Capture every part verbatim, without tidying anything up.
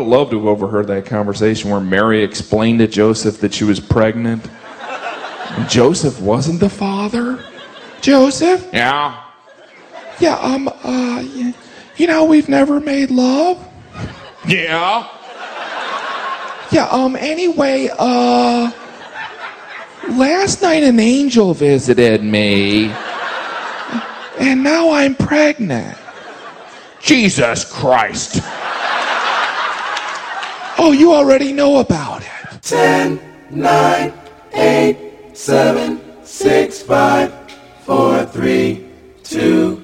have loved to have overheard that conversation where Mary explained to Joseph that she was pregnant. And Joseph wasn't the father. Joseph? Yeah? Yeah, um, uh, you, you know, we've never made love. Yeah? Yeah, um, anyway, uh, last night an angel visited me, and now I'm pregnant. Jesus Christ. Oh, you already know about it. Ten, nine, eight, seven, six, five, four, three, two,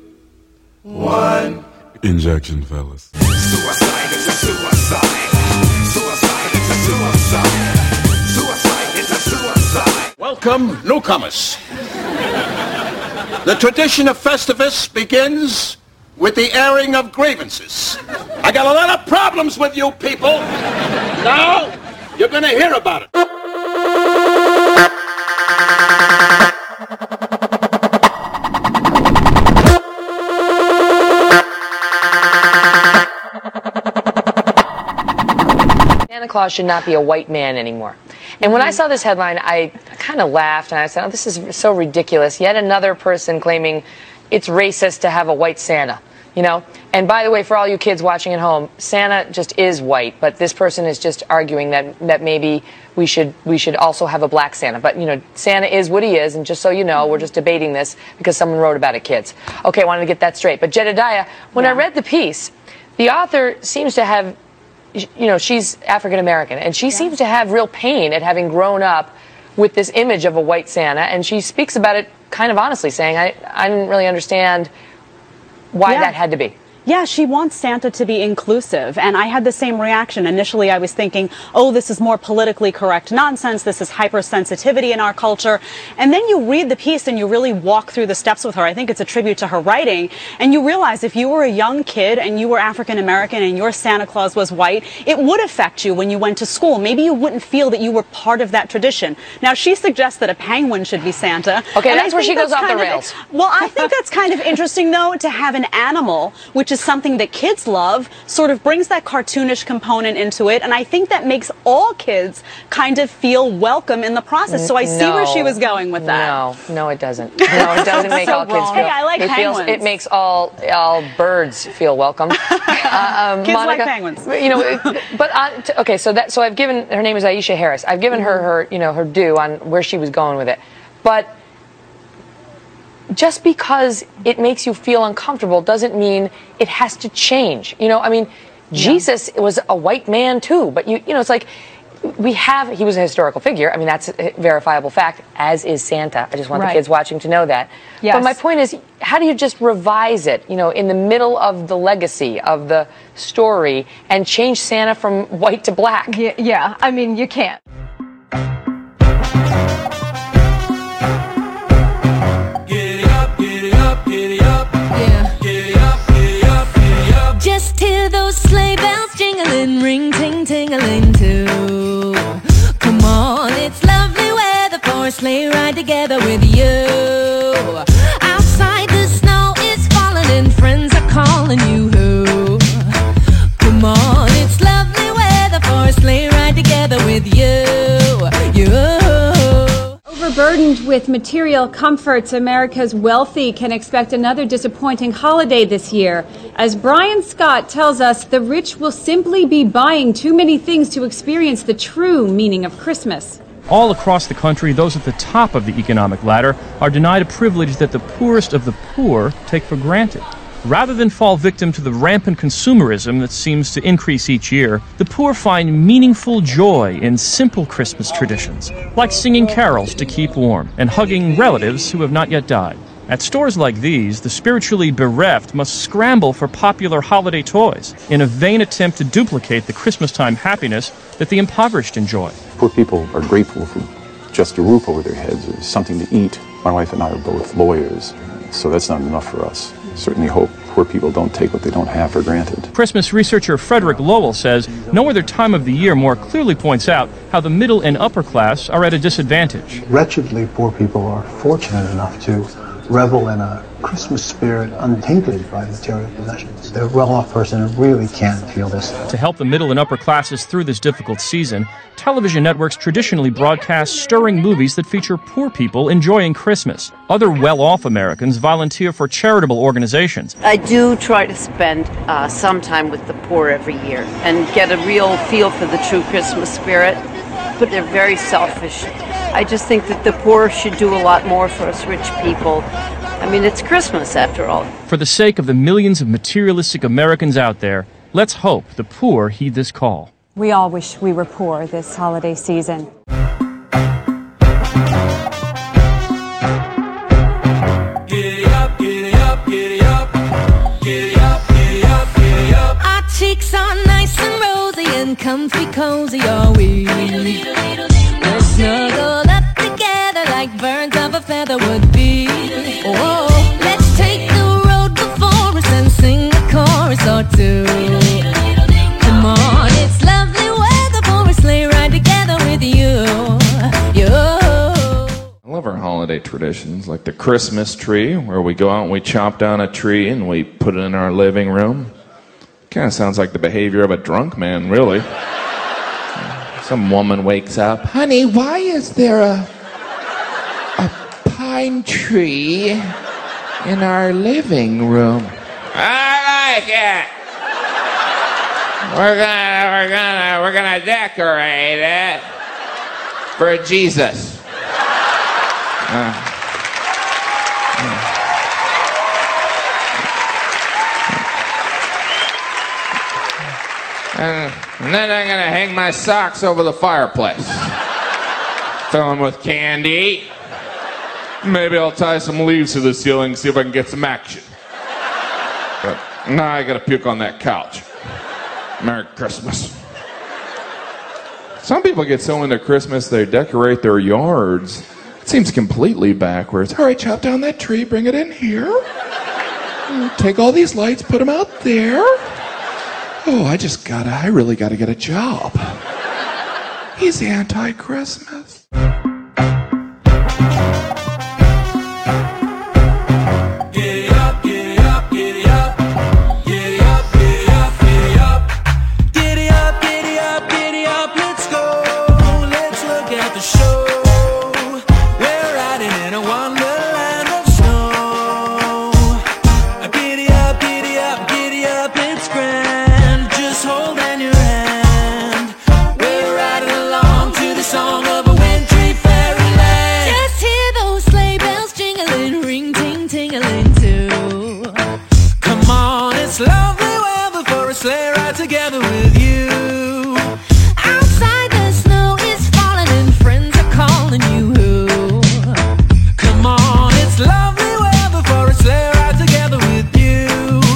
one. Injection, fellas. Suicide is a suicide. Suicide is a suicide. Suicide is a suicide. Welcome, newcomers. The tradition of Festivus begins with the airing of grievances. I got a lot of problems with you people. Now, you're gonna hear about it. Santa Claus should not be a white man anymore. And when I saw this headline, I kind of laughed and I said, oh, this is so ridiculous. Yet another person claiming it's racist to have a white Santa, you know? And by the way, for all you kids watching at home, Santa just is white, but this person is just arguing that, that maybe we should we should also have a black Santa. But, you know, Santa is what he is, and just so you know, we're just debating this because someone wrote about it, kids. Okay, I wanted to get that straight. But Jedediah, when yeah. I read the piece, the author seems to have, you know, she's African American, and she yeah. seems to have real pain at having grown up with this image of a white Santa, and she speaks about it kind of honestly, saying, I, I didn't really understand why yeah. that had to be. Yeah, she wants Santa to be inclusive, and I had the same reaction. Initially, I was thinking, oh, this is more politically correct nonsense, this is hypersensitivity in our culture. And then you read the piece and you really walk through the steps with her. I think it's a tribute to her writing, and you realize if you were a young kid and you were African American and your Santa Claus was white, it would affect you when you went to school. Maybe you wouldn't feel that you were part of that tradition. Now, she suggests that a penguin should be Santa. Okay, that's where she goes off the rails. Of, well, I think that's kind of interesting, though, to have an animal, which is something that kids love, sort of brings that cartoonish component into it, and I think that makes all kids kind of feel welcome in the process. So I see no, where she was going with that. No, no, it doesn't. No, it doesn't make so all kids feel. Hey, I like it penguins. Feels, it makes all all birds feel welcome. uh, um, kids Monica, like penguins. You know, it, but uh, t- okay, so that so I've given her name is Aisha Harris. I've given mm-hmm. her her you know her due on where she was going with it, but just because it makes you feel uncomfortable doesn't mean it has to change. You know, I mean, yeah. Jesus was a white man too, but you, you know, it's like we have, he was a historical figure. I mean, that's a verifiable fact, as is Santa. I just want right. the kids watching to know that. Yes. But my point is, how do you just revise it, you know, in the middle of the legacy of the story and change Santa from white to black? Yeah, yeah. I mean, you can't. Just hear those sleigh bells jingling, ring, ting, tingling too. Come on, it's lovely weather for a sleigh ride together with you. Outside the snow is falling and friends are calling you. Come on, it's lovely weather for a sleigh ride together with you. You. Overburdened with material comforts, America's wealthy can expect another disappointing holiday this year. As Brian Scott tells us, the rich will simply be buying too many things to experience the true meaning of Christmas. All across the country, those at the top of the economic ladder are denied a privilege that the poorest of the poor take for granted. Rather than fall victim to the rampant consumerism that seems to increase each year, the poor find meaningful joy in simple Christmas traditions, like singing carols to keep warm and hugging relatives who have not yet died. At stores like these, the spiritually bereft must scramble for popular holiday toys in a vain attempt to duplicate the Christmas-time happiness that the impoverished enjoy. Poor people are grateful for just a roof over their heads or something to eat. My wife and I are both lawyers, so that's not enough for us. Certainly hope poor people don't take what they don't have for granted. Christmas researcher Frederick Lowell says no other time of the year more clearly points out how the middle and upper class are at a disadvantage. Wretchedly poor people are fortunate enough to revel in a Christmas spirit untainted by material possessions. The well-off person really can't feel this. To help the middle and upper classes through this difficult season, television networks traditionally broadcast stirring movies that feature poor people enjoying Christmas. Other well-off Americans volunteer for charitable organizations. I do try to spend uh, some time with the poor every year and get a real feel for the true Christmas spirit, but they're very selfish. I just think that the poor should do a lot more for us rich people. I mean, it's Christmas after all. For the sake of the millions of materialistic Americans out there, let's hope the poor heed this call. We all wish we were poor this holiday season. Giddy up, giddy up, giddy up, giddy up, giddy up, giddy up. Our cheeks are nice and rosy and comfy cozy are we. We're snuggled up together like birds of a feather would be. Oh, let's take the road before us and sing a chorus or two. Come on, it's lovely weather for a sleigh ride together with you. You. I love our holiday traditions, like the Christmas tree, where we go out and we chop down a tree and we put it in our living room. Kind of sounds like the behavior of a drunk man, really. Some woman wakes up, honey, why is there a, a pine tree in our living room? I like it. We're gonna, we're gonna, we're gonna decorate it for Jesus. Uh, and, and then I'm gonna hang my socks over the fireplace. Fill them with candy. Maybe I'll tie some leaves to the ceiling, see if I can get some action. But now I gotta puke on that couch. Merry Christmas. Some people get so into Christmas they decorate their yards. It seems completely backwards. All right, chop down that tree, bring it in here. Take all these lights, put them out there. Oh, I just gotta, I really gotta get a job. He's anti-Christmas. Giddy up, giddy up, giddy up, giddy up, giddy up, giddy up, giddy up, giddy up, giddy up. Let's go. Let's look at the show. We're riding in a wonderland of snow. Giddy up, giddy up, giddy up. It's grand. Just hold in your hand. We're riding along to the song of a wintry fairyland. Just hear those sleigh bells jingling, ring ting tingling too. Come on, it's lovely weather for a sleigh ride together with you. Outside the snow is falling and friends are calling you. Come on, it's lovely weather for a sleigh ride together with you.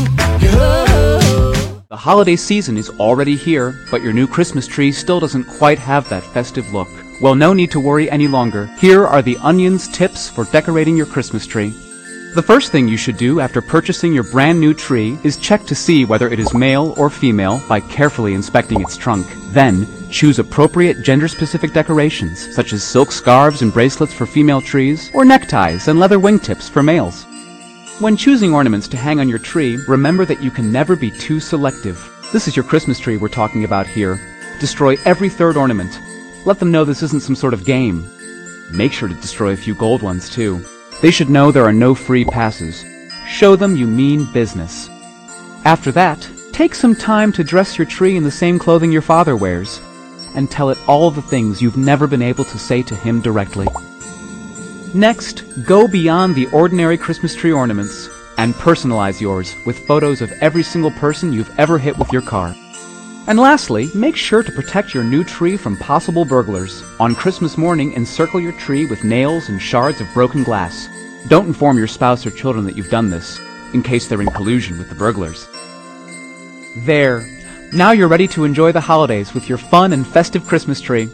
You. The holiday season is already here, but your new Christmas tree still doesn't quite have that festive look. Well, no need to worry any longer. Here are the Onion's tips for decorating your Christmas tree. The first thing you should do after purchasing your brand new tree is check to see whether it is male or female by carefully inspecting its trunk. Then, choose appropriate gender-specific decorations, such as silk scarves and bracelets for female trees, or neckties and leather wingtips for males. When choosing ornaments to hang on your tree, remember that you can never be too selective. This is your Christmas tree we're talking about here. Destroy every third ornament. Let them know this isn't some sort of game. Make sure to destroy a few gold ones, too. They should know there are no free passes. Show them you mean business. After that, take some time to dress your tree in the same clothing your father wears, and tell it all the things you've never been able to say to him directly. Next, go beyond the ordinary Christmas tree ornaments and personalize yours with photos of every single person you've ever hit with your car. And lastly, make sure to protect your new tree from possible burglars. On Christmas morning, encircle your tree with nails and shards of broken glass. Don't inform your spouse or children that you've done this, in case they're in collusion with the burglars. There. Now you're ready to enjoy the holidays with your fun and festive Christmas tree.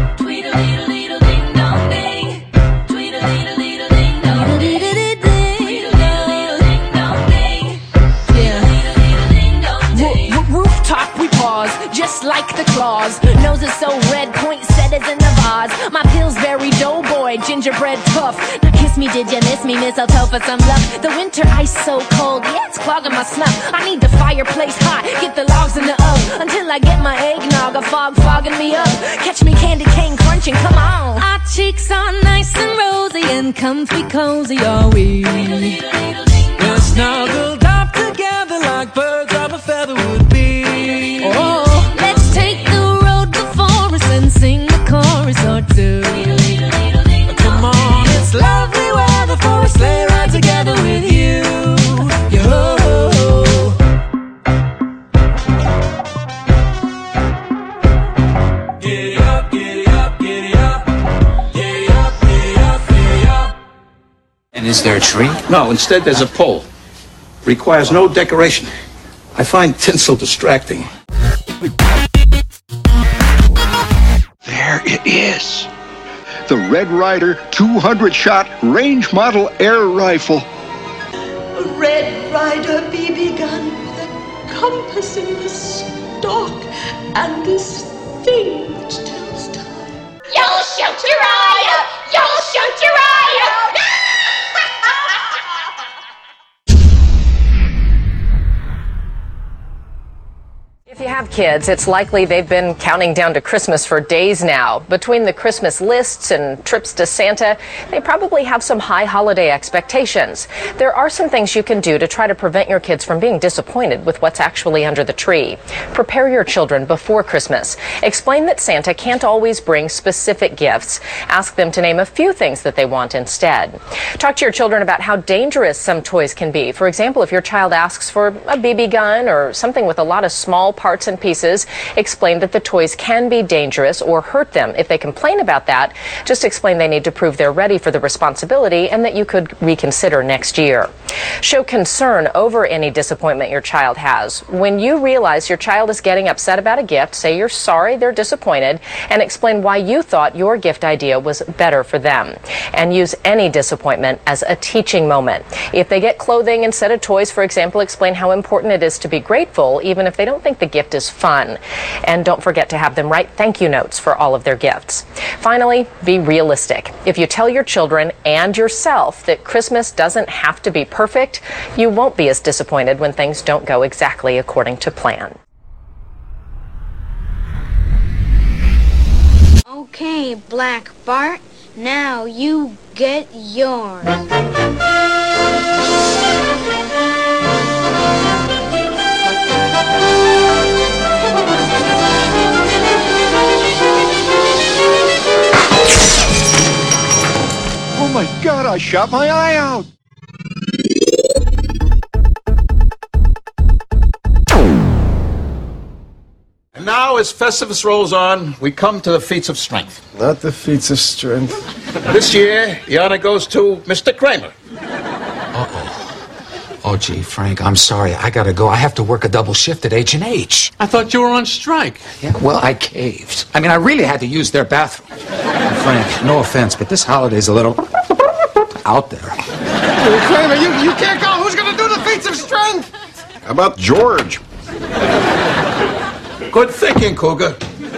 Just like the claws, nose is so red, poinsettias in the vase. My Pillsbury doughboy, gingerbread tough. Now kiss kiss me, did you miss me? Mistletoe for some luck. The winter ice so cold, yeah, it's clogging my snuff. I need the fireplace hot, get the logs in the oven until I get my eggnog, a fog fogging me up. Catch me candy cane crunching, come on. Our cheeks are nice and rosy and comfy cozy are we. We're snuggled up together like birds of a feather would be. Oh, let's take the road before us and sing the chorus or two. Come on, it's lovely weather for a sleigh ride together with you. Yo. Giddy up, giddy up, giddy up. Giddy up, giddy up, giddy up. And is there a tree? No, instead there's a pole. Requires no decoration. I find tinsel distracting. There it is. The Red Ryder two hundred shot range model air rifle. A Red Ryder B B gun with a compass in the stock and this thing that tells time. You'll shoot Uriah! You'll shoot Uriah! If you have kids, it's likely they've been counting down to Christmas for days now. Between the Christmas lists and trips to Santa, they probably have some high holiday expectations. There are some things you can do to try to prevent your kids from being disappointed with what's actually under the tree. Prepare your children before Christmas. Explain that Santa can't always bring specific gifts. Ask them to name a few things that they want instead. Talk to your children about how dangerous some toys can be. For example, if your child asks for a B B gun or something with a lot of small parts and pieces, explain that the toys can be dangerous or hurt them. If they complain about that, just explain they need to prove they're ready for the responsibility and that you could reconsider next year. Show concern over any disappointment your child has. When you realize your child is getting upset about a gift, say you're sorry they're disappointed and explain why you thought your gift idea was better for them. And use any disappointment as a teaching moment. If they get clothing instead of toys, for example, explain how important it is to be grateful even if they don't think the gift is fun. And don't forget to have them write thank you notes for all of their gifts. Finally, be realistic. If you tell your children and yourself that Christmas doesn't have to be perfect, you won't be as disappointed when things don't go exactly according to plan. Okay, Black Bart, now you get yours. Oh my God, I shot my eye out. And now, as Festivus rolls on, we come to the feats of strength. Not the feats of strength. This year, the honor goes to Mister Kramer. Oh, gee, Frank, I'm sorry. I gotta go. I have to work a double shift at H and H. I thought you were on strike. Yeah, well, I caved. I mean, I really had to use their bathroom. And Frank, no offense, but this holiday's a little out there. Hey, Kramer, you, you can't go. Who's gonna do the feats of strength? How about George? Good thinking, Cougar.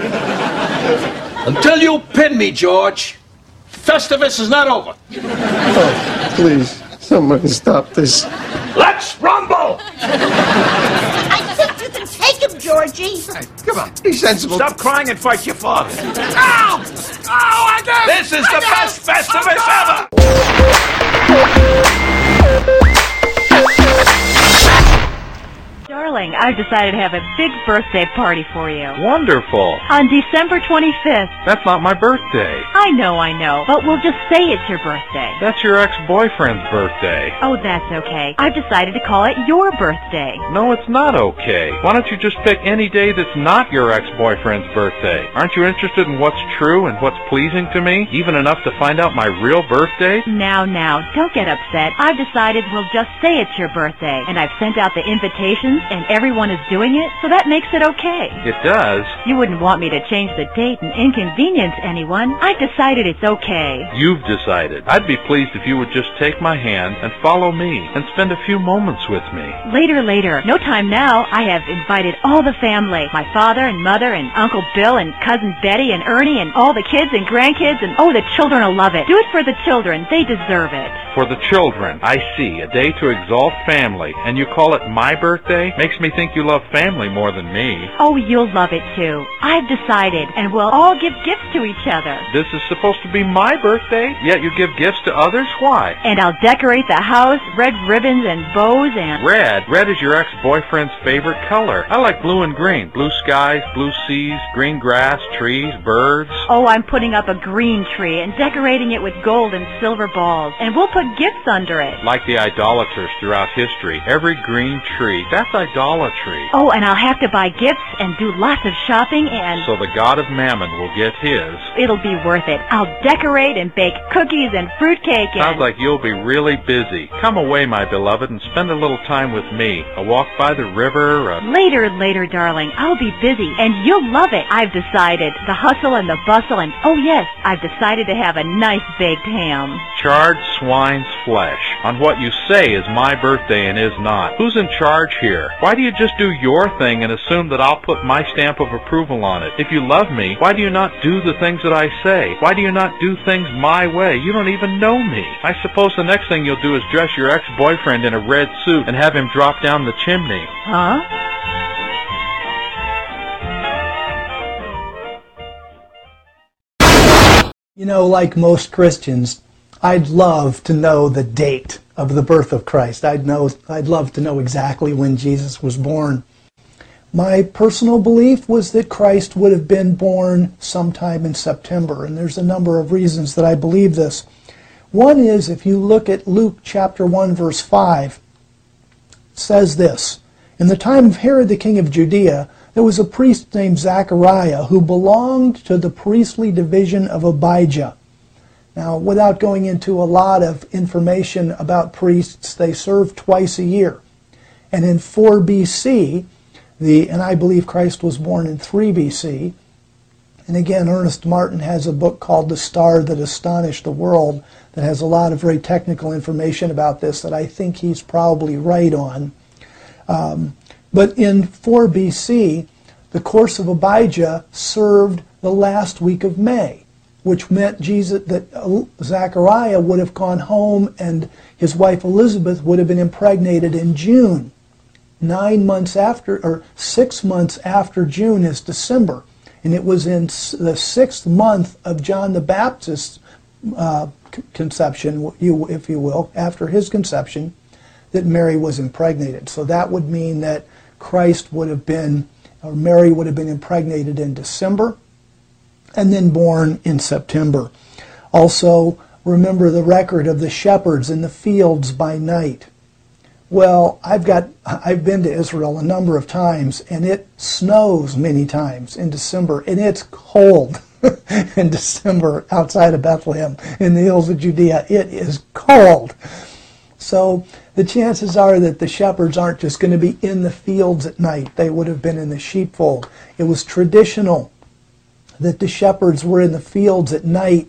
Until you pin me, George, Festivus is not over. Oh, please, somebody stop this. Let's rumble! I think you can take him, Georgie. Hey, come on, be sensible. Stop crying and fight your father. Ow! Oh, I got This is the best Festivus ever! Darling, I've decided to have a big birthday party for you. Wonderful. On December twenty-fifth. That's not my birthday. I know, I know, but we'll just say it's your birthday. That's your ex-boyfriend's birthday. Oh, that's okay. I've decided to call it your birthday. No, it's not okay. Why don't you just pick any day that's not your ex-boyfriend's birthday? Aren't you interested in what's true and what's pleasing to me, even enough to find out my real birthday? Now, now, don't get upset. I've decided we'll just say it's your birthday, and I've sent out the invitations and everyone is doing it, so that makes it okay. It does. You wouldn't want me to change the date and inconvenience anyone. I've decided it's okay. You've decided. I'd be pleased if you would just take my hand and follow me and spend a few moments with me. Later, later. No time now. I have invited all the family. My father and mother and Uncle Bill and Cousin Betty and Ernie and all the kids and grandkids, and oh, the children will love it. Do it for the children. They deserve it. For the children, I see. A day to exalt family. And you call it my birthday? Makes me think you love family more than me. Oh, you'll love it too. I've decided, and we'll all give gifts to each other. This is supposed to be my birthday, yet you give gifts to others? Why? And I'll decorate the house, red ribbons and bows and... Red? Red is your ex-boyfriend's favorite color. I like blue and green. Blue skies, blue seas, green grass, trees, birds. Oh, I'm putting up a green tree and decorating it with gold and silver balls. And we'll put gifts under it. Like the idolaters throughout history. Every green tree, that's idolatry. Oh, and I'll have to buy gifts and do lots of shopping and... So the god of mammon will get his. It'll be worth it. I'll decorate and bake cookies and fruitcake and... Sounds like you'll be really busy. Come away, my beloved, and spend a little time with me. A walk by the river, a... Later, later, darling. I'll be busy, and you'll love it. I've decided. The hustle and the bustle and... Oh, yes, I've decided to have a nice baked ham. Charred swine's flesh. On what you say is my birthday and is not. Who's in charge here? Why do you just do your thing and assume that I'll put my stamp of approval on it? If you love me, why do you not do the things that I say? Why do you not do things my way? You don't even know me. I suppose the next thing you'll do is dress your ex-boyfriend in a red suit and have him drop down the chimney. Huh? You know, like most Christians, I'd love to know the date of the birth of Christ. I'd know, I'd love to know exactly when Jesus was born. My personal belief was that Christ would have been born sometime in September, and there's a number of reasons that I believe this. One is, if you look at Luke chapter one, verse five, it says this: In the time of Herod the king of Judea, there was a priest named Zechariah who belonged to the priestly division of Abijah. Now, without going into a lot of information about priests, they served twice a year. And in four B C, the, and I believe Christ was born in three B C, and again, Ernest Martin has a book called The Star That Astonished the World that has a lot of very technical information about this that I think he's probably right on. Um, but in four B C, the course of Abijah served the last week of May, which meant Jesus, that Zechariah would have gone home and his wife Elizabeth would have been impregnated in June. Nine months after, or six months after June is December. And it was in the sixth month of John the Baptist's uh, conception, if you will, after his conception, that Mary was impregnated. So that would mean that Christ would have been, or Mary would have been impregnated in December, and then born in September. Also, remember the record of the shepherds in the fields by night. Well, I've got I've been to Israel a number of times, and it snows many times in December, and it's cold in December outside of Bethlehem in the hills of Judea. It is cold. So the chances are that the shepherds aren't just going to be in the fields at night. They would have been in the sheepfold. It was traditional that the shepherds were in the fields at night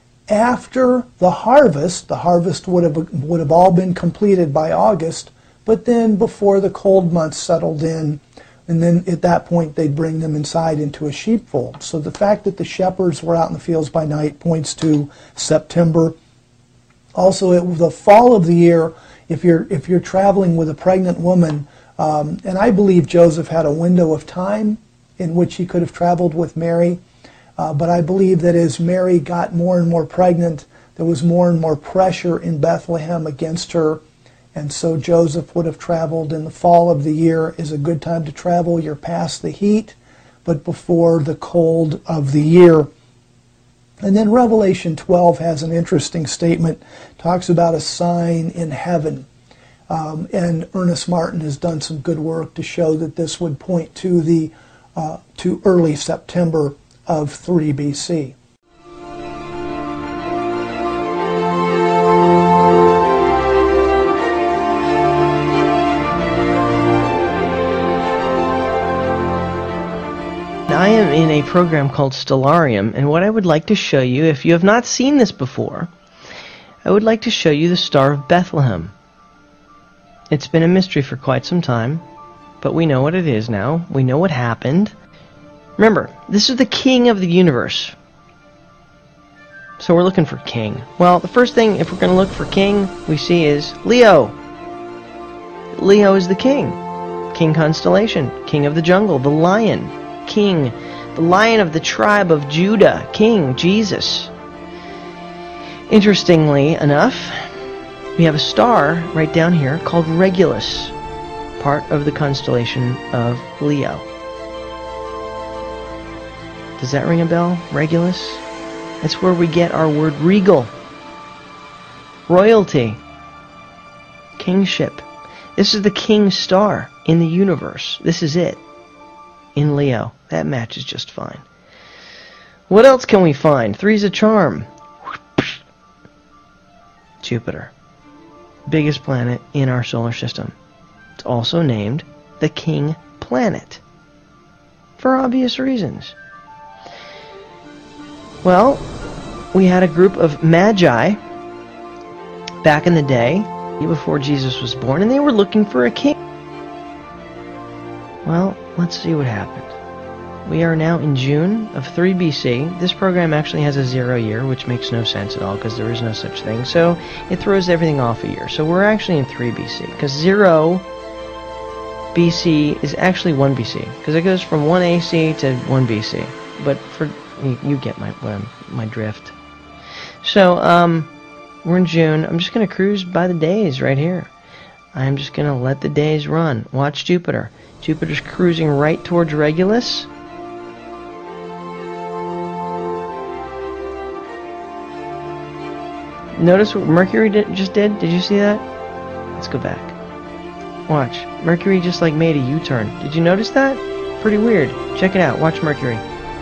after the harvest. The harvest would have would have all been completed by August, but then before the cold months settled in, and then at that point they'd bring them inside into a sheepfold. So the fact that the shepherds were out in the fields by night points to September. Also, at the fall of the year, if you're if you're traveling with a pregnant woman, um, and I believe Joseph had a window of time in which he could have traveled with Mary. Uh, but I believe that as Mary got more and more pregnant, there was more and more pressure in Bethlehem against her. And so Joseph would have traveled in the fall of the year. Is a good time to travel. You're past the heat, but before the cold of the year. And then Revelation twelve has an interesting statement. Talks about a sign in heaven. Um, and Ernest Martin has done some good work to show that this would point to the uh, to early September of three B C. in a program called Stellarium, and what I would like to show you, if you have not seen this before, I would like to show you the Star of Bethlehem. It's been a mystery for quite some time, but we know what it is now. We know what happened. Remember, this is the king of the universe. So we're looking for king. Well, the first thing, if we're going to look for king, we see is Leo. Leo is the king. King constellation. King of the jungle. The lion. King. The lion of the tribe of Judah. King. Jesus. Interestingly enough, we have a star right down here called Regulus, part of the constellation of Leo. Does that ring a bell? Regulus? That's where we get our word regal. Royalty. Kingship. This is the king star in the universe. This is it. In Leo. That matches just fine. What else can we find? Three's a charm. Jupiter. Biggest planet in our solar system. It's also named the king planet. For obvious reasons. Well, we had a group of magi back in the day, before Jesus was born, and they were looking for a king. Well, let's see what happened. We are now in June of three B C. This program actually has a zero year, which makes no sense at all because there is no such thing. So it throws everything off a year. So we're actually in three B C because zero B C is actually one B C because it goes from one A C to one B C. But for you, you get my my drift. So um, we're in June. I'm just going to cruise by the days right here. I'm just going to let the days run. Watch Jupiter. Jupiter's cruising right towards Regulus. Notice what Mercury did, just did? Did you see that? Let's go back. Watch. Mercury just like made a U-turn. Did you notice that? Pretty weird. Check it out. Watch Mercury.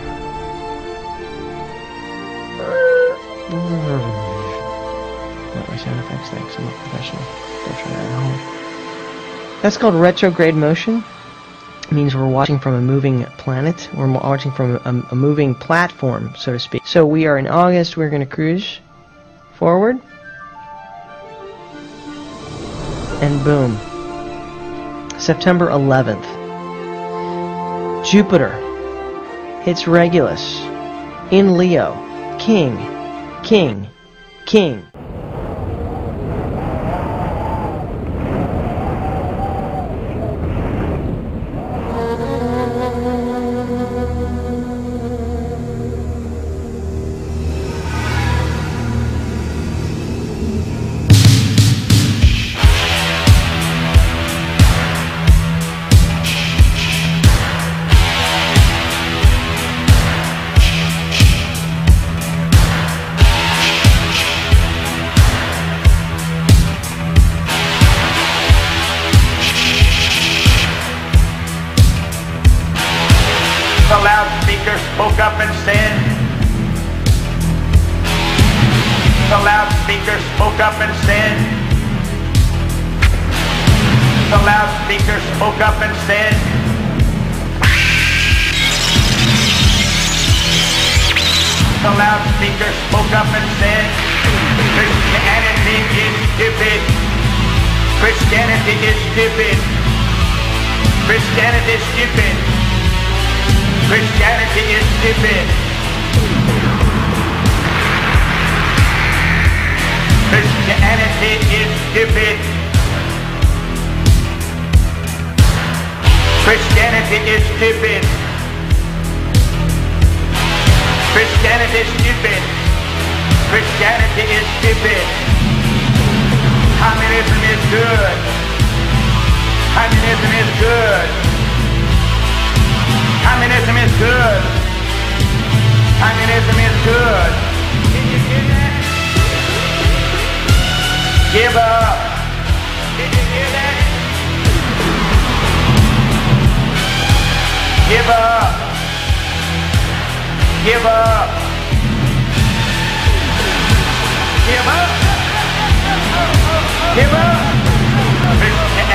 Not my sound effects, thanks. I'm a professional. Don't try that at home. That's called retrograde motion. It means we're watching from a moving planet. We're watching from a, a moving platform, so to speak. So we are in August. We're going to cruise forward. And boom. September eleventh. Jupiter hits Regulus in Leo. King. King. King.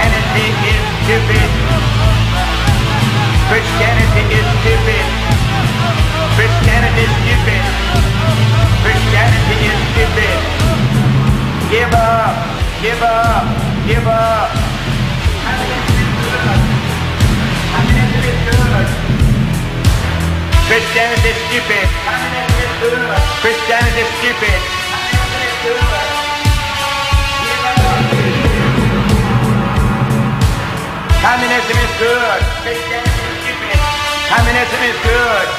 Christianity is stupid. Christianity is stupid. Communism is good. Christianity is stupid. Communism is good. Communism is good. Christianity is stupid. Communism is good.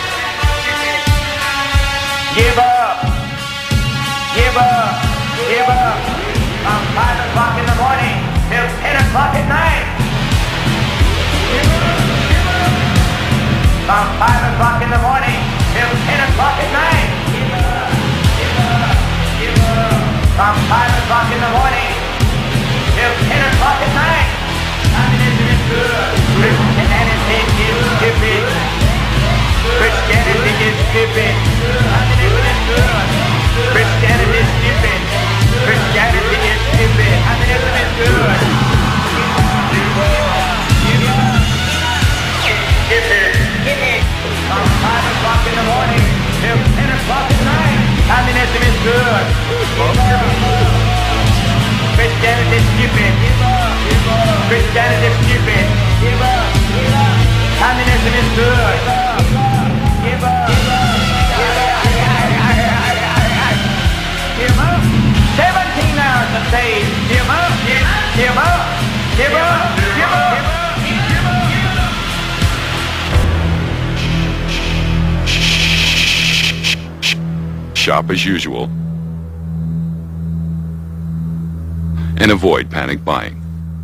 Give up. Give up. Give up. From five o'clock in the morning till ten o'clock at night. From five o'clock in the morning till ten o'clock at night. Give up. Give up. Give up. From five o'clock in the morning till ten o'clock at night. Communism is good. Christianity is stupid. Christianity is stupid. Communism is good. Christianity is stupid. Christianity is stupid. Communism is good. Stupid. From five o'clock in the morning till ten o'clock at night. Communism is good. Christianity is stupid. Christianity is stupid. Communism is good. Give up. Give up. Seventeen hours a day. Give up. Give up. Give up. Give up. Shop as usual and avoid panic buying.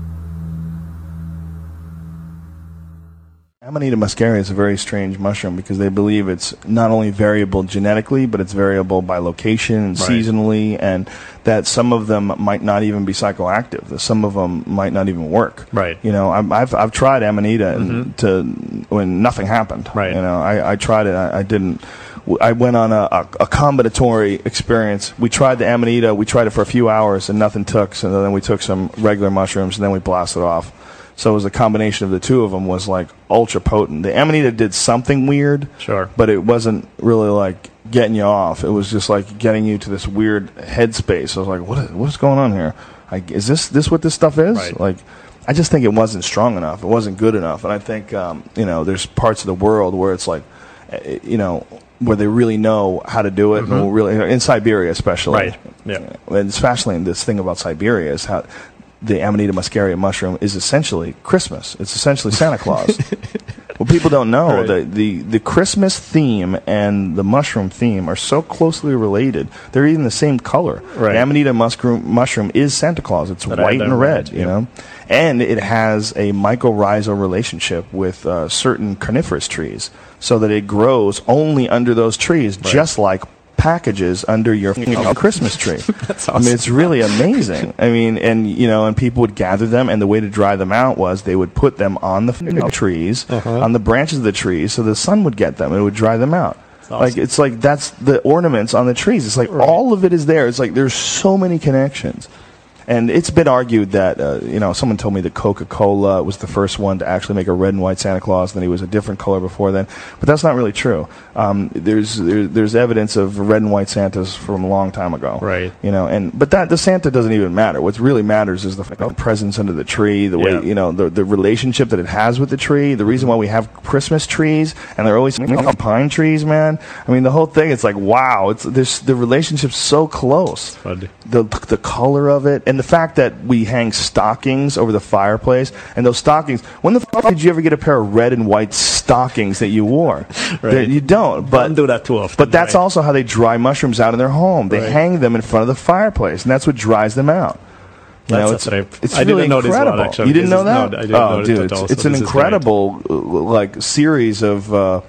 Amanita muscaria is a very strange mushroom because they believe it's not only variable genetically, but it's variable by location and Right. seasonally, and that some of them might not even be psychoactive. That some of them might not even work. Right. You know, I'm- I've I've tried Amanita and to when nothing happened. Right. You know, I, I tried it. I, I didn't. I went on a, a, a combinatory experience. We tried the Amanita. We tried it for a few hours and nothing took. So then we took some regular mushrooms and then we blasted off. So it was a combination of the two of them was like ultra potent. The Amanita did something weird, Sure. but it wasn't really like getting you off. It was just like getting you to this weird headspace. I was like, what is, what's going on here? Like, is this this what this stuff is? Right. Like, I just think it wasn't strong enough. It wasn't good enough. And I think um, you know, there's parts of the world where it's like, eh, you know, where they really know how to do it, and will really in Siberia especially. Right. Yeah. And it's fascinating. This thing about Siberia is how the Amanita muscaria mushroom is essentially Christmas. It's essentially Santa Claus. What people don't know, Right. the, the the Christmas theme and the mushroom theme are so closely related. They're even the same color. Right. The Amanita mushroom mushroom is Santa Claus. It's That I white had and that red, right, you yeah. know. And it has a mycorrhizal relationship with uh, certain coniferous trees, so that it grows only under those trees, just like packages under your Christmas tree. That's I mean, it's really amazing. I mean, and you know, and people would gather them, and the way to dry them out was they would put them on the f- trees, Uh-huh. on the branches of the trees, so the sun would get them and it would dry them out. awesome. Like it's like that's the ornaments on the trees. It's like all of it is there. It's like there's so many connections. And it's been argued that, uh, you know, someone told me that Coca-Cola was the first one to actually make a red and white Santa Claus, and then he was a different color before then. But that's not really true. Um, there's there, there's evidence of red and white Santas from a long time ago. Right. You know, and but that the Santa doesn't even matter. What really matters is the f- presence under the tree, the way, Yeah. you know, the the relationship that it has with the tree, the reason why we have Christmas trees, and they're always pine trees, man. I mean, the whole thing, it's like, wow, it's this the relationship's so close. Funny. The the color of it, and the fact that we hang stockings over the fireplace, and those stockings, when the fuck did you ever get a pair of red and white stockings that you wore? Right. That you don't, but Don't do that too often. but that's right? also how they dry mushrooms out in their home. They Right. hang them in front of the fireplace, and that's what dries them out. You That's know, a it's, trip. it's I didn't really know this one, incredible. actually. You didn't This know is- that? no, I didn't oh, know dude, that it's, also. it's an This is incredible uh, like series of uh,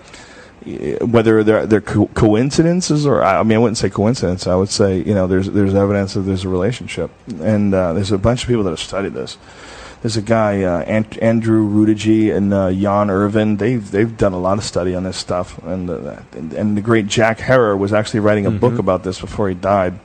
whether they're, they're co- coincidences or I mean I wouldn't say coincidence. I would say you know there's there's evidence that there's a relationship, and uh, there's a bunch of people that have studied this. There's a guy, uh, Ant- Andrew Rudigi and uh, Jan Irvin. They've they've done a lot of study on this stuff, and uh, and, and the great Jack Herer was actually writing a book about this before he died.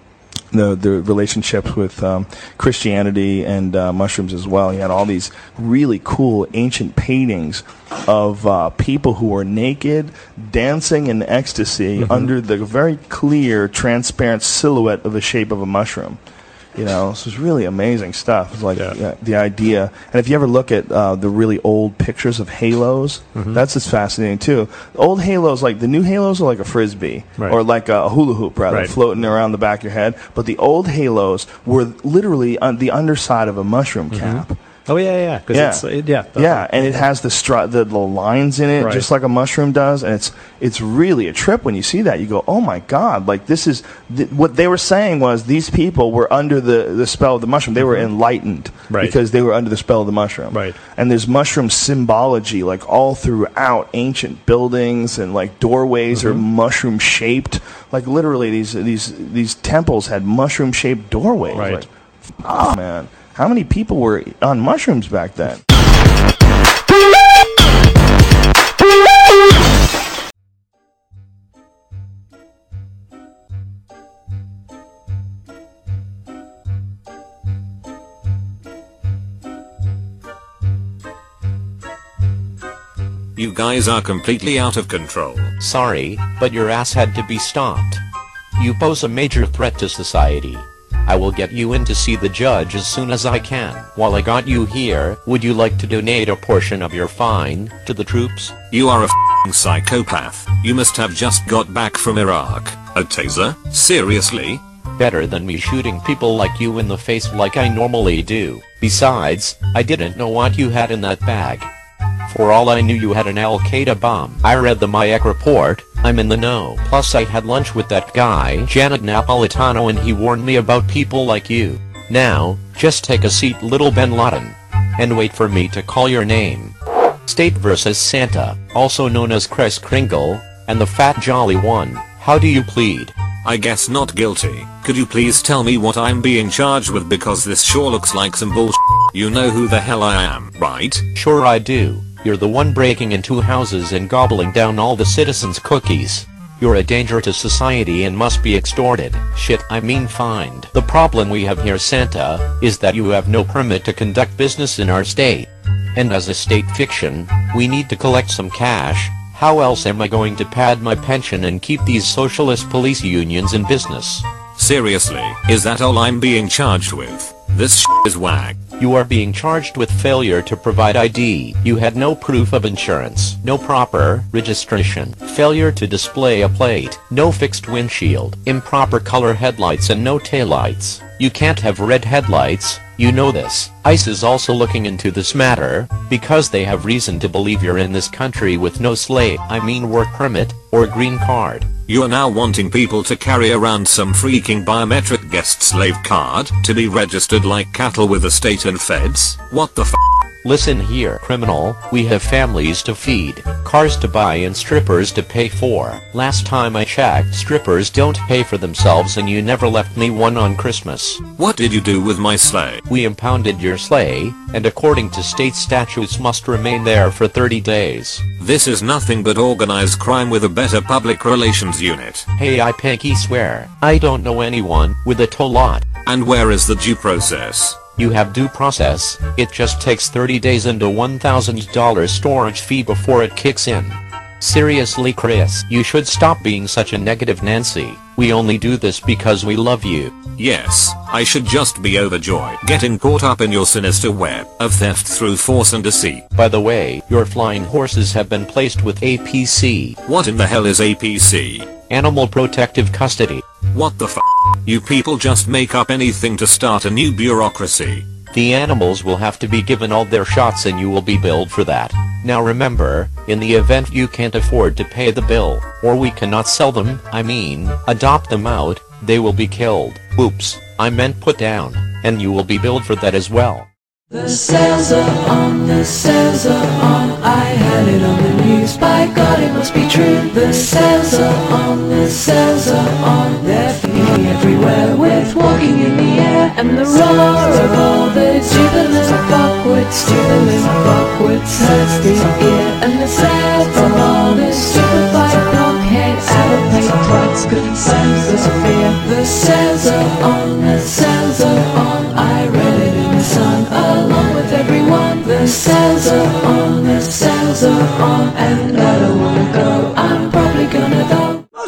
The the relationships with um, Christianity and uh, mushrooms as well. He had all these really cool ancient paintings of uh, people who were naked, dancing in ecstasy Mhm. under the very clear, transparent silhouette of the shape of a mushroom. You know, so it's really amazing stuff. It's like uh, the idea. And if you ever look at uh, the really old pictures of halos, Mhm. that's just fascinating too. The old halos, like the new halos, are like a frisbee Right. or like a hula hoop, rather, Right. floating around the back of your head. But the old halos were literally on the underside of a mushroom cap. Oh yeah, yeah, 'cause Yeah, it's, uh, yeah, the- yeah, and it has the stri- the, the lines in it, Right. just like a mushroom does, and it's it's really a trip when you see that. You go, oh my god! Like this is th- what they were saying was these people were under the, the spell of the mushroom. They were enlightened Right. because they were under the spell of the mushroom. Right. And there's mushroom symbology like all throughout ancient buildings, and like doorways are mushroom shaped. Like literally, these these these temples had mushroom shaped doorways. Right. Like, oh man. How many people were on mushrooms back then? You guys are completely out of control. Sorry, but your ass had to be stopped. You pose a major threat to society. I will get you in to see the judge as soon as I can. While I got you here, would you like to donate a portion of your fine to the troops? You are a f***ing psychopath. You must have just got back from Iraq. A taser? Seriously? Better than me shooting people like you in the face like I normally do. Besides, I didn't know what you had in that bag. For all I knew, you had an Al Qaeda bomb. I read the Mayak report, I'm in the know. Plus I had lunch with that guy, Janet Napolitano, and he warned me about people like you. Now, just take a seat, little Bin Laden. And wait for me to call your name. State versus Santa, also known as Kris Kringle, and the Fat Jolly One. How do you plead? I guess not guilty. Could you please tell me what I'm being charged with, because this sure looks like some bullshit. You know who the hell I am, right? Sure I do. You're the one breaking into houses and gobbling down all the citizens' cookies. You're a danger to society and must be extorted. Shit, I mean fined. The problem we have here, Santa, is that you have no permit to conduct business in our state. And as a state fiction, we need to collect some cash. How else am I going to pad my pension and keep these socialist police unions in business? Seriously, is that all I'm being charged with? This sh is whack. You are being charged with failure to provide I D. You had no proof of insurance, no proper registration, failure to display a plate, no fixed windshield, improper color headlights, and no taillights. You can't have red headlights, you know this. ICE is also looking into this matter, because they have reason to believe you're in this country with no slave, I mean work permit, or green card. You are now wanting people to carry around some freaking biometric guest slave card to be registered like cattle with the state and feds? What the f***? Listen here, criminal, we have families to feed, cars to buy, and strippers to pay for. Last time I checked, strippers don't pay for themselves, and you never left me one on Christmas. What did you do with my sleigh? We impounded your sleigh, and according to state statutes must remain there for thirty days. This is nothing but organized crime with a better public relations unit. Hey, I pinky swear, I don't know anyone with a tow lot. And where is the due process? You have due process, it just takes thirty days and a one thousand dollar storage fee before it kicks in. Seriously, Chris, you should stop being such a negative Nancy. We only do this because we love you. Yes, I should just be overjoyed getting caught up in your sinister web of theft through force and deceit. By the way, your flying horses have been placed with A P C. What in the hell is A P C? Animal Protective Custody. What the f***? You people just make up anything to start a new bureaucracy. The animals will have to be given all their shots and you will be billed for that. Now remember, in the event you can't afford to pay the bill, or we cannot sell them, I mean, adopt them out, they will be killed. Oops, I meant put down, and you will be billed for that as well. The sales are on, the sales are on, I had it on the news, by God it must be true. The sales are on, the sales are on, they're feeling everywhere with walking in the air, and the roar of all the jubilant fuckwits, jubilant fuckwits hurts the ear, and the sales are on, the stupefied blockhead, addle-paid twats, consensus fear. The sales are on, the sales are on, I read it in the sun, along with everyone. The sales are on, the sales are on, and I don't wanna go, I'm probably gonna though. Most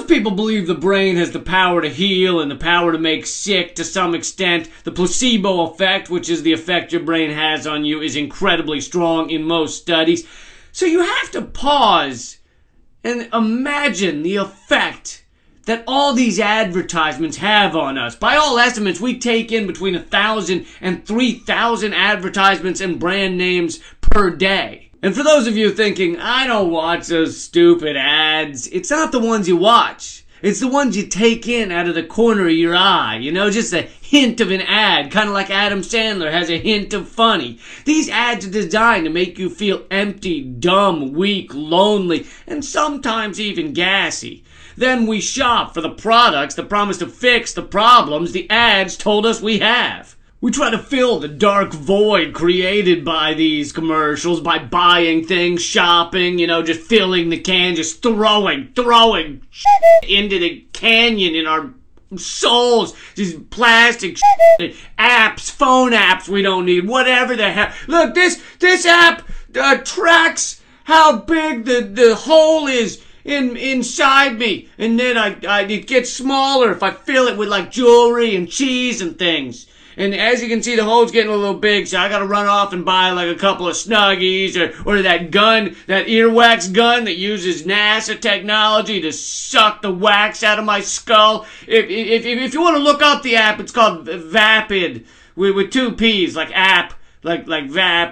Most people believe the brain has the power to heal and the power to make sick to some extent. The placebo effect, which is the effect your brain has on you, is incredibly strong in most studies. So you have to pause and imagine the effect that all these advertisements have on us. By all estimates, we take in between one thousand and three thousand advertisements and brand names per day. And for those of you thinking, I don't watch those stupid ads, it's not the ones you watch. It's the ones you take in out of the corner of your eye. You know, just a hint of an ad, kind of like Adam Sandler has a hint of funny. These ads are designed to make you feel empty, dumb, weak, lonely, and sometimes even gassy. Then we shop for the products that promise to fix the problems the ads told us we have. We try to fill the dark void created by these commercials by buying things, shopping, you know, just filling the can, just throwing, throwing shit into the canyon in our souls. These plastic shit, apps, phone apps we don't need, whatever the hell. Look, this, this app uh, tracks how big the, the hole is in inside me. And then I, I it gets smaller if I fill it with like jewelry and cheese and things. And as you can see, the hole's getting a little big, so I gotta run off and buy like a couple of Snuggies or, or that gun, that earwax gun that uses NASA technology to suck the wax out of my skull. If, if, if you want to look up the app, it's called Vapid, with, with two P's, like app, like, like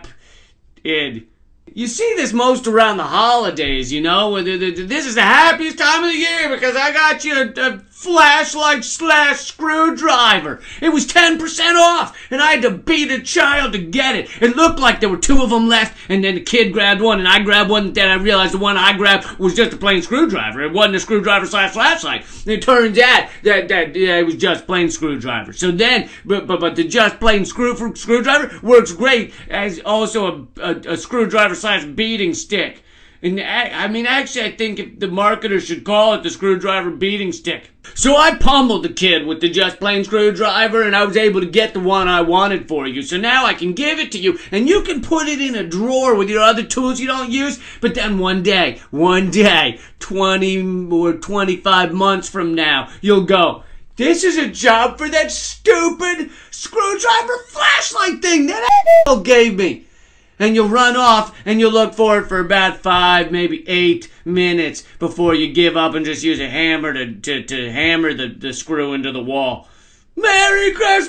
Vapid. You see this most around the holidays, you know? This is the happiest time of the year because I got you a, a flashlight slash screwdriver. It was ten percent off, and I had to beat a child to get it. It looked like there were two of them left, and then the kid grabbed one, and I grabbed one, and then I realized the one I grabbed was just a plain screwdriver. It wasn't a screwdriver slash flashlight. And it turns out that, that yeah, it was just plain screwdriver. So then, but, but, but the just plain screw screwdriver works great as also a, a, a screwdriver slash beating stick. And I mean, actually, I think if the marketer should call it the screwdriver beating stick. So I pummeled the kid with the just plain screwdriver, and I was able to get the one I wanted for you. So now I can give it to you, and you can put it in a drawer with your other tools you don't use. But then one day, one day, twenty or twenty-five months from now, you'll go, this is a job for that stupid screwdriver flashlight thing that a**hole gave me. And you'll run off and you'll look for it for about five, maybe eight minutes before you give up and just use a hammer to, to, to hammer the, the screw into the wall. Merry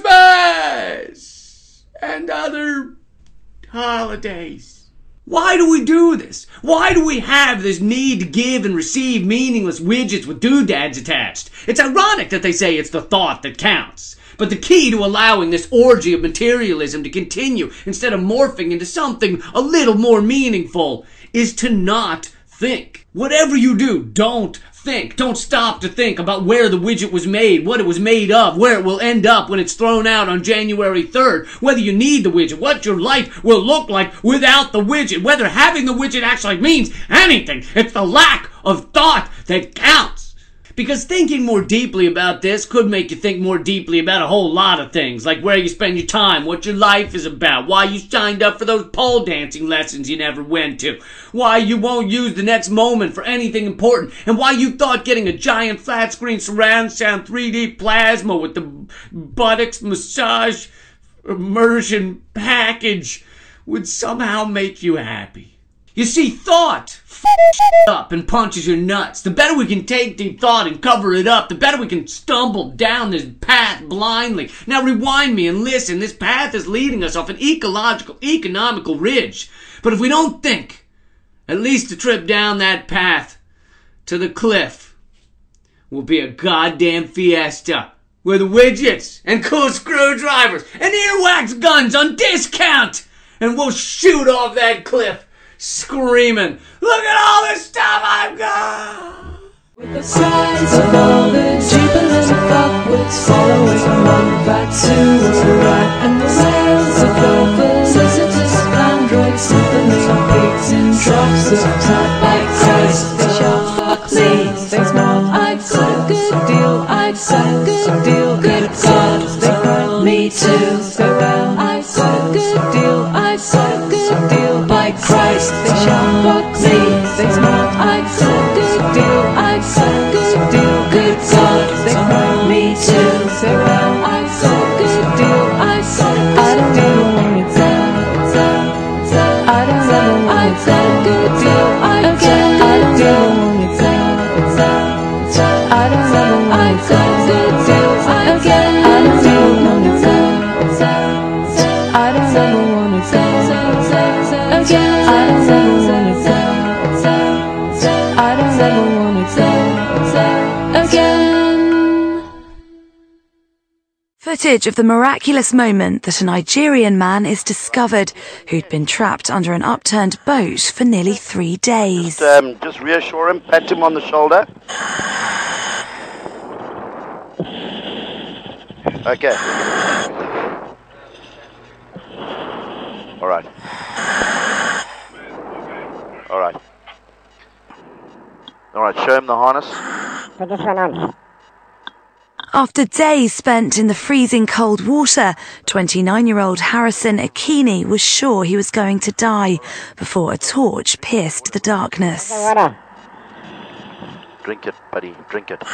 Christmas! And other holidays. Why do we do this? Why do we have this need to give and receive meaningless widgets with doodads attached? It's ironic that they say it's the thought that counts. But the key to allowing this orgy of materialism to continue instead of morphing into something a little more meaningful is to not think. Whatever you do, don't think. Don't stop to think about where the widget was made, what it was made of, where it will end up when it's thrown out on January third, whether you need the widget, what your life will look like without the widget, whether having the widget actually means anything. It's the lack of thought that counts. Because thinking more deeply about this could make you think more deeply about a whole lot of things, like where you spend your time, what your life is about, why you signed up for those pole dancing lessons you never went to, why you won't use the next moment for anything important, and why you thought getting a giant flat screen surround sound three D plasma with the buttocks massage immersion package would somehow make you happy. You see, thought f*** up and punches your nuts. The better we can take deep thought and cover it up, the better we can stumble down this path blindly. Now rewind me and listen. This path is leading us off an ecological, economical ridge. But if we don't think, at least the trip down that path to the cliff will be a goddamn fiesta. With widgets and cool screwdrivers and earwax guns on discount. And we'll shoot off that cliff screaming, look at all this stuff I've got! With the signs of all the cheaper than fuckwits following along back to the right, and the sales of the solicitous android symphony pigs in drops of time like Christ. They shall fuck me, thanks more. I'd say good deal, I'd say good deal, good God, they want me to go down. I'd say good deal, I'd say good deal, by Christ, they shall fuck me, thanks more. I'd say good deal, I'd say good deal. so, so, so, so, again. I don't ever want it so, so, so, I don't ever want it so, so, again. Footage of the miraculous moment that a Nigerian man is discovered who'd been trapped under an upturned boat for nearly three days. Just, um, just reassure him, pat him on the shoulder. Okay. All right. All right. All right, show him the harness. Put this one on. After days spent in the freezing cold water, twenty-nine-year-old Harrison Akini was sure he was going to die before a torch pierced the darkness. Drink it, buddy, drink it.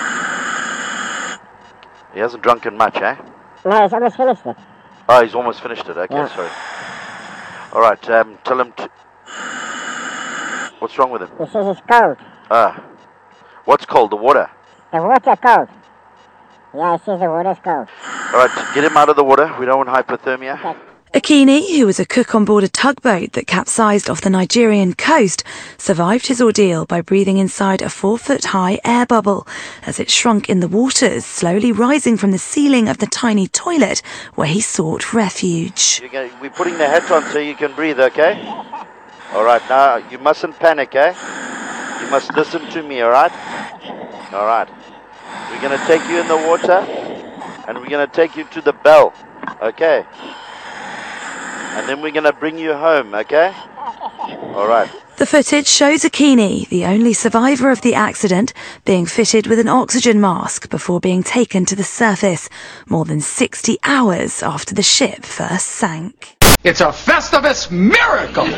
He hasn't drunken much, eh? No, he's almost finished it. Oh, he's almost finished it. Okay, Yeah. sorry. All right, um, tell him to... What's wrong with him? He says it's cold. Ah. What's cold? The water? The water cold. Yeah, he says the water's cold. All right, get him out of the water. We don't want hypothermia. Akini, who was a cook on board a tugboat that capsized off the Nigerian coast, survived his ordeal by breathing inside a four-foot-high air bubble as it shrunk in the waters, slowly rising from the ceiling of the tiny toilet where he sought refuge. You're gonna, we're putting the hat on so you can breathe, okay? All right, now you mustn't panic, eh? You must listen to me, all right? All right. We're going to take you in the water and we're going to take you to the bell, okay? And then we're going to bring you home, okay? All right. The footage shows Akini, the only survivor of the accident, being fitted with an oxygen mask before being taken to the surface, more than sixty hours after the ship first sank. It's a Festivus miracle!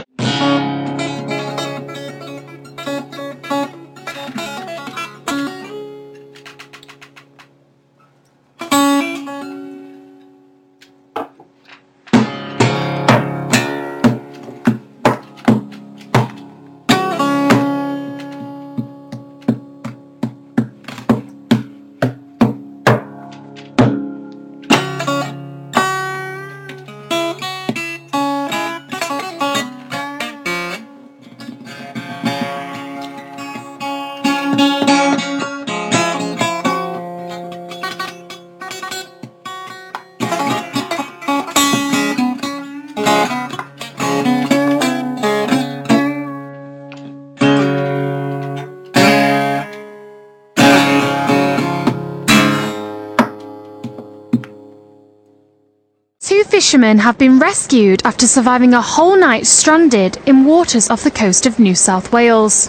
Fishermen have been rescued after surviving a whole night stranded in waters off the coast of New South Wales.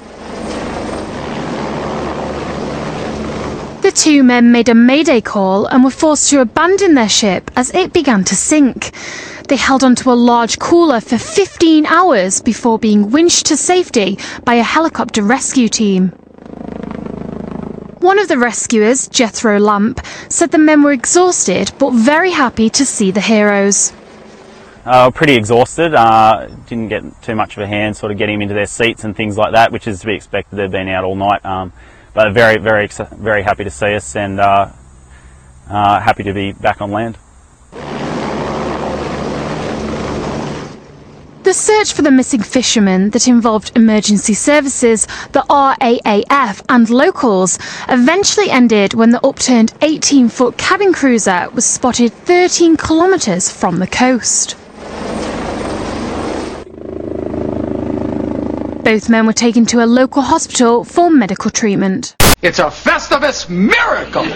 The two men made a mayday call and were forced to abandon their ship as it began to sink. They held onto a large cooler for fifteen hours before being winched to safety by a helicopter rescue team. One of the rescuers, Jethro Lamp, said the men were exhausted but very happy to see the heroes. Uh, pretty exhausted, uh, didn't get too much of a hand sort of getting them into their seats and things like that, which is to be expected. They've been out all night, um, but very, very, very happy to see us and uh, uh, happy to be back on land. The search for the missing fishermen that involved emergency services, the R A A F and locals eventually ended when the upturned eighteen-foot cabin cruiser was spotted thirteen kilometres from the coast. Both men were taken to a local hospital for medical treatment. It's a Festivus miracle!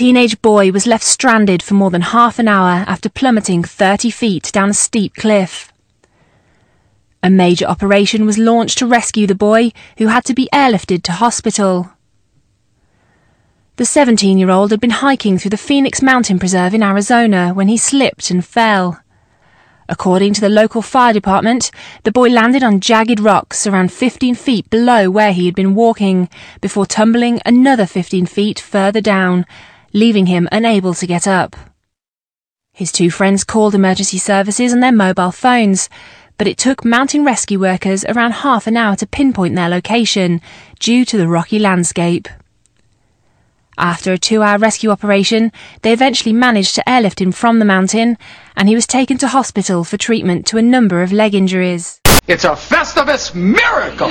teenage boy was left stranded for more than half an hour after plummeting thirty feet down a steep cliff. A major operation was launched to rescue the boy, who had to be airlifted to hospital. The seventeen-year-old had been hiking through the Phoenix Mountain Preserve in Arizona when he slipped and fell. According to the local fire department, the boy landed on jagged rocks around fifteen feet below where he had been walking, before tumbling another fifteen feet further down, leaving him unable to get up. His two friends called emergency services on their mobile phones, but it took mountain rescue workers around half an hour to pinpoint their location, due to the rocky landscape. After a two-hour rescue operation, they eventually managed to airlift him from the mountain, and he was taken to hospital for treatment to a number of leg injuries. It's a Festivus miracle!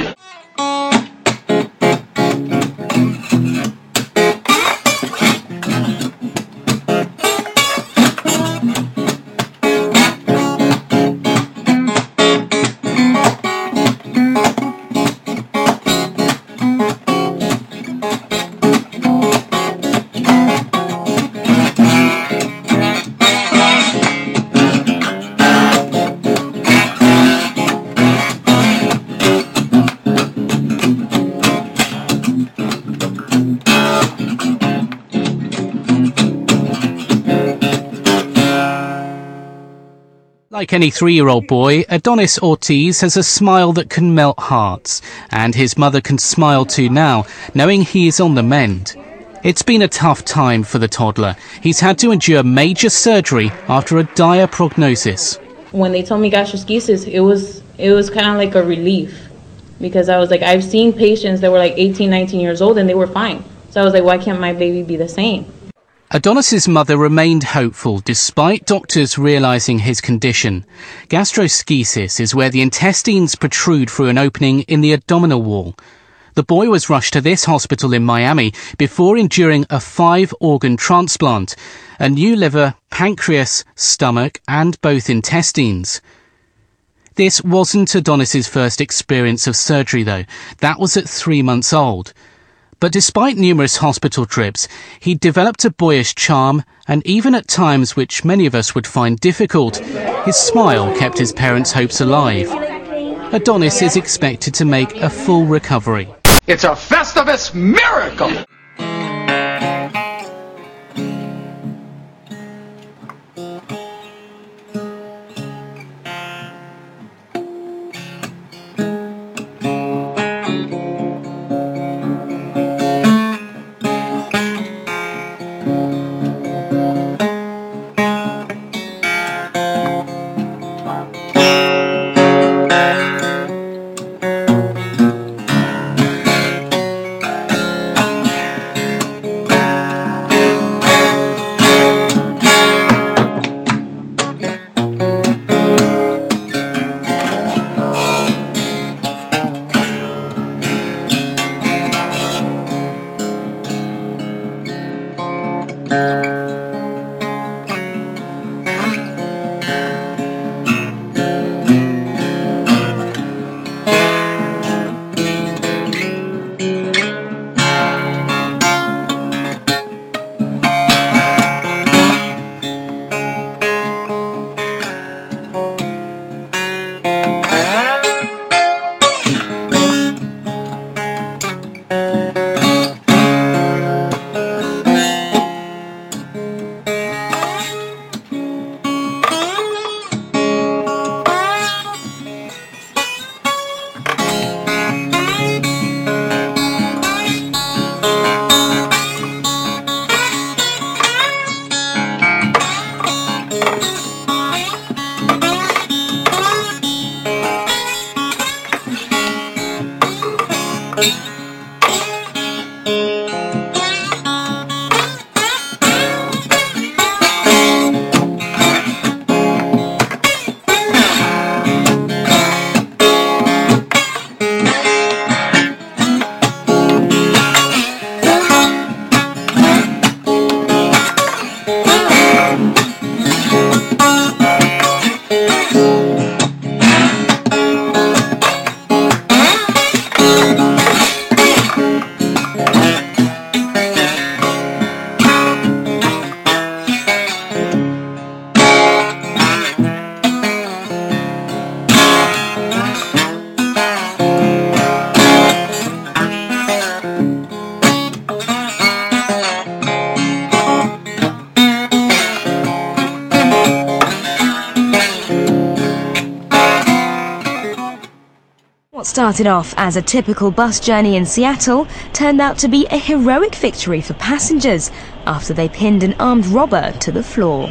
Like any three-year-old boy, Adonis Ortiz has a smile that can melt hearts, and his mother can smile too now, knowing he is on the mend. It's been a tough time for the toddler. He's had to endure major surgery after a dire prognosis. When they told me gastroschisis, it was it was kind of like a relief, because I was like, I've seen patients that were like eighteen, nineteen years old and they were fine. So I was like, why can't my baby be the same? Adonis's mother remained hopeful despite doctors realising his condition. Gastroschisis is where the intestines protrude through an opening in the abdominal wall. The boy was rushed to this hospital in Miami before enduring a five-organ transplant, a new liver, pancreas, stomach and both intestines. This wasn't Adonis's first experience of surgery though. That was at three months old. But despite numerous hospital trips, he developed a boyish charm, and even at times which many of us would find difficult, his smile kept his parents' hopes alive. Adonis is expected to make a full recovery. It's a Festivus miracle! What started off as a typical bus journey in Seattle turned out to be a heroic victory for passengers after they pinned an armed robber to the floor.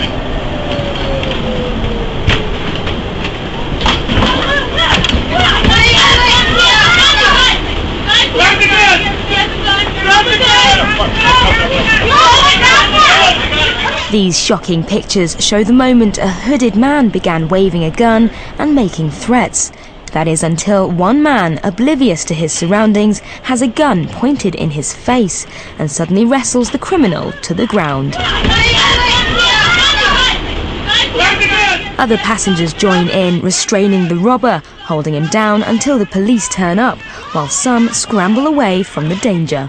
These shocking pictures show the moment a hooded man began waving a gun and making threats. That is until one man, oblivious to his surroundings, has a gun pointed in his face and suddenly wrestles the criminal to the ground. Other passengers join in, restraining the robber, holding him down until the police turn up, while some scramble away from the danger.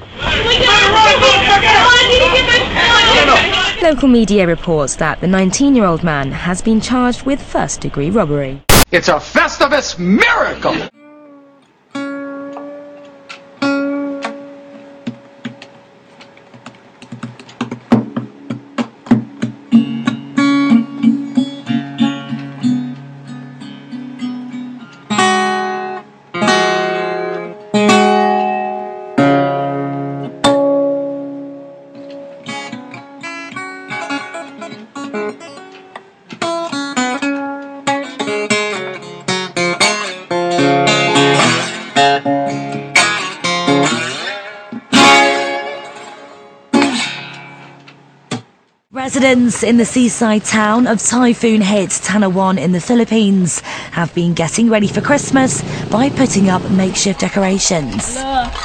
Local media reports that the nineteen-year-old man has been charged with first-degree robbery. It's a Festivus miracle! Residents in the seaside town of typhoon-hit Tanawan in the Philippines have been getting ready for Christmas by putting up makeshift decorations.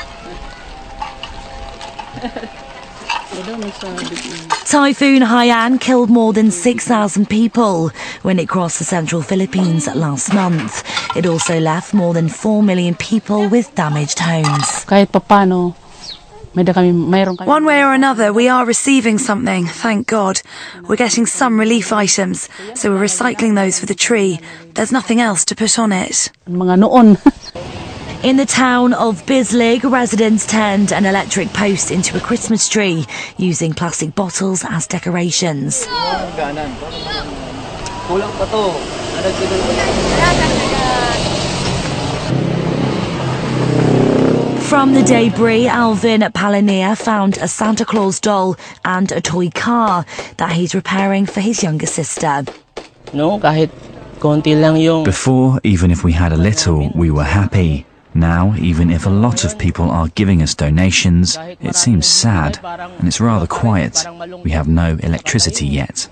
Typhoon Haiyan killed more than six thousand people when it crossed the central Philippines last month. It also left more than four million people with damaged homes. Kahit papano, one way or another, we are receiving something, thank God. We're getting some relief items, so we're recycling those for the tree. There's nothing else to put on it. In the town of Bislig, residents turned an electric post into a Christmas tree, using plastic bottles as decorations. From the debris, Alvin Palania found a Santa Claus doll and a toy car that he's repairing for his younger sister. Before, even if we had a little, we were happy. Now, even if a lot of people are giving us donations, it seems sad, and it's rather quiet. We have no electricity yet.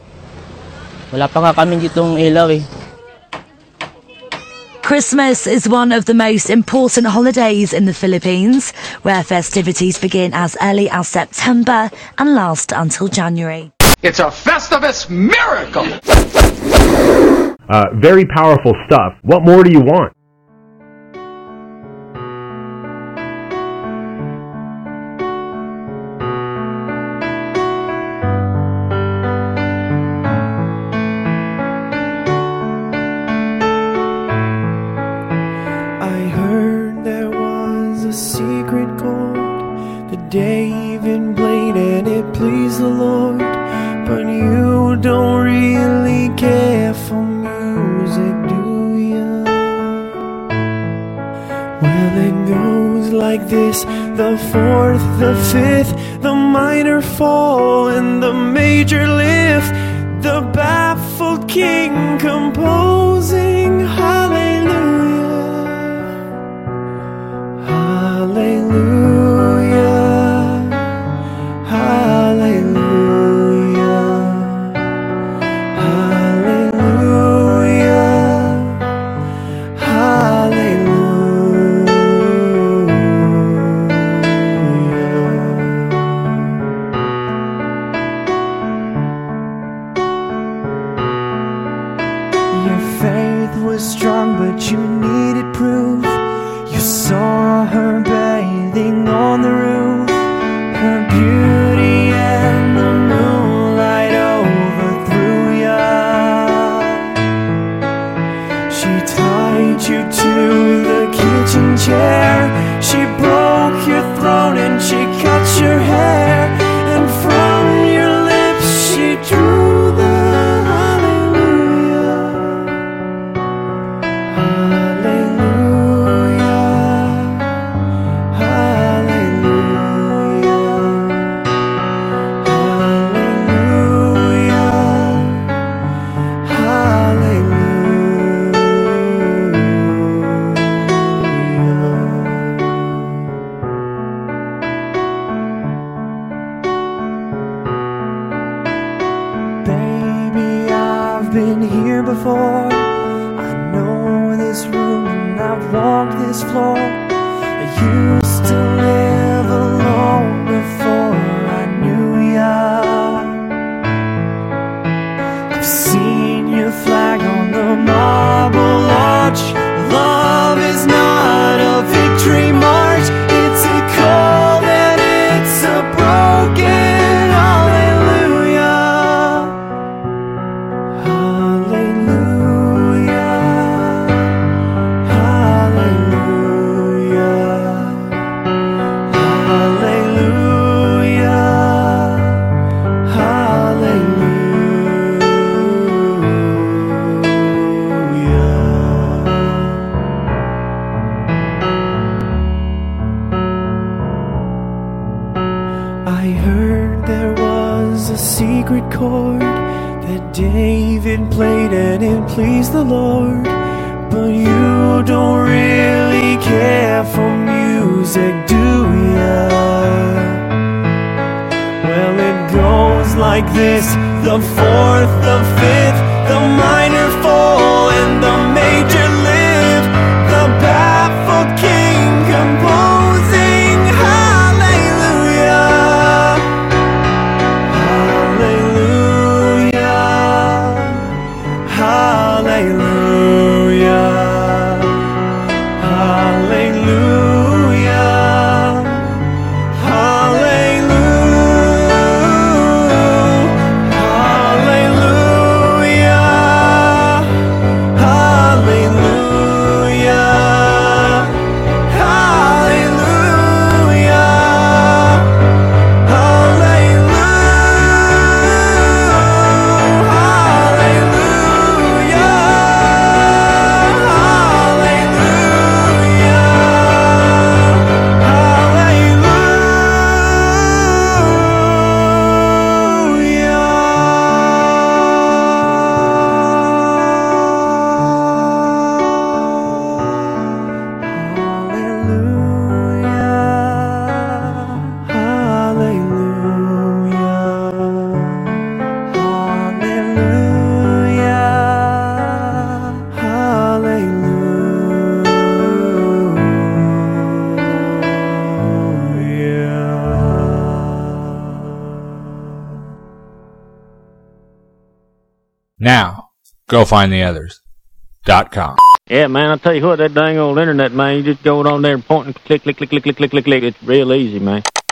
Christmas is one of the most important holidays in the Philippines, where festivities begin as early as September and last until January. It's a Festivus miracle! Uh, very powerful stuff. What more do you want? David played and it pleased the Lord, but you don't really care for music, do ya? Well, it goes like this: the fourth, the fifth, the minor fall, and the major lift. The baffled king composing hallelujah, hallelujah. Strong, but you needed proof. You saw her bathing on the roof, her beauty and the moonlight overthrew ya. She tied you to the kitchen chair, she broke your throne and she cut your hair, and from your lips she drew the hallelujah. Hallelujah. walk this floor. I used to live alone before I knew ya. I've seen your flag on the marble arch. Love is not a victory march. It's a cold and it's a broken hallelujah. Hallelujah. Hallelujah. Hallelujah. I heard there was a secret chord that David played and it pleased the Lord. But you don't really care for music, do ya? Well, it goes like this: the fourth, the fifth, the minor fall, and the major live. The baffled king composing hallelujah. Hallelujah. Hallelujah. Hallelujah. Now, go find the others. Dot com. Yeah, man, I'll tell you what, that dang old internet, man, you just go on there and point and click, click, click, click, click, click, click, click. It's real easy, man.